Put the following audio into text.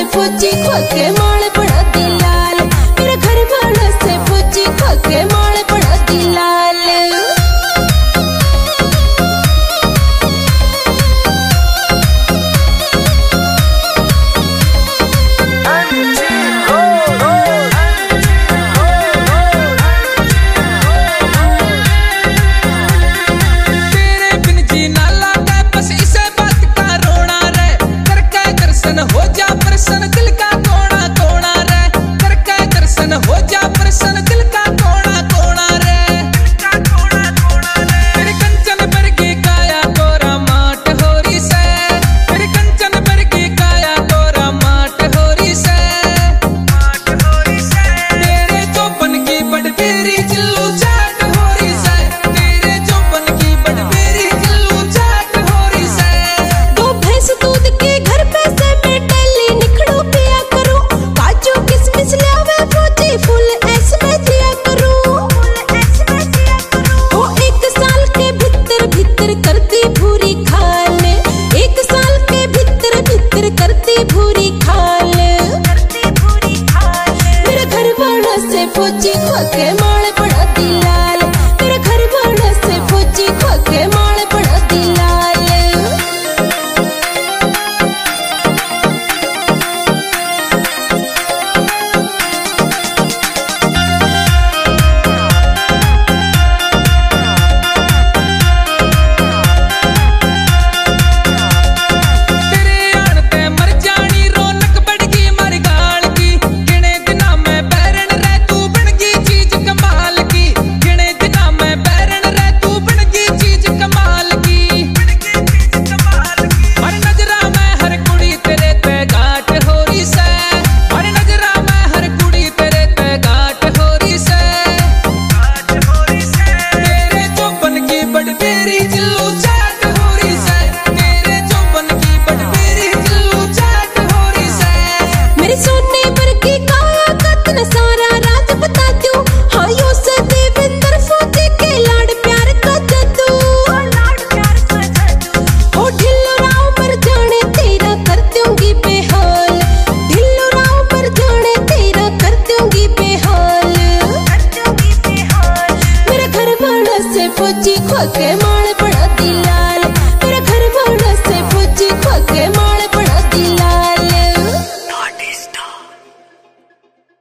फौजी खोके माल बना दी लाल, मेरे घर वालों से फौजी खोके माल बना दी लाल। हो जा प्रसन्न दिल का कोना कोना रे, करके दर्शन हो जा प्रसन्न दिल का कोना कोना रे, तेरे कंचन बरगी काया तोरा माट होरी से, तेरे कंचन बरगी काया तोरा माट होरी से, तेरे चौपन की बड़बेरी चिल्लू चाट होरी से, तेरे चौपन की बड़बेरी चिल्लू चाट होरी से। दो भैंस दूध के घर पे से फुल ऐस में दिया करूं, वो एक साल के भीतर भीतर करती भूरी खाल, एक साल के भीतर भीतर करती भूरी खाल, मेरे घर वालों से फौजी खोके माल बना दी लाल, मेरे घर वालों से फौजी खोके माल बना दी लाल। फौजी खोके माल बना दी लाल, मेरे घर वालों से फौजी खोके माल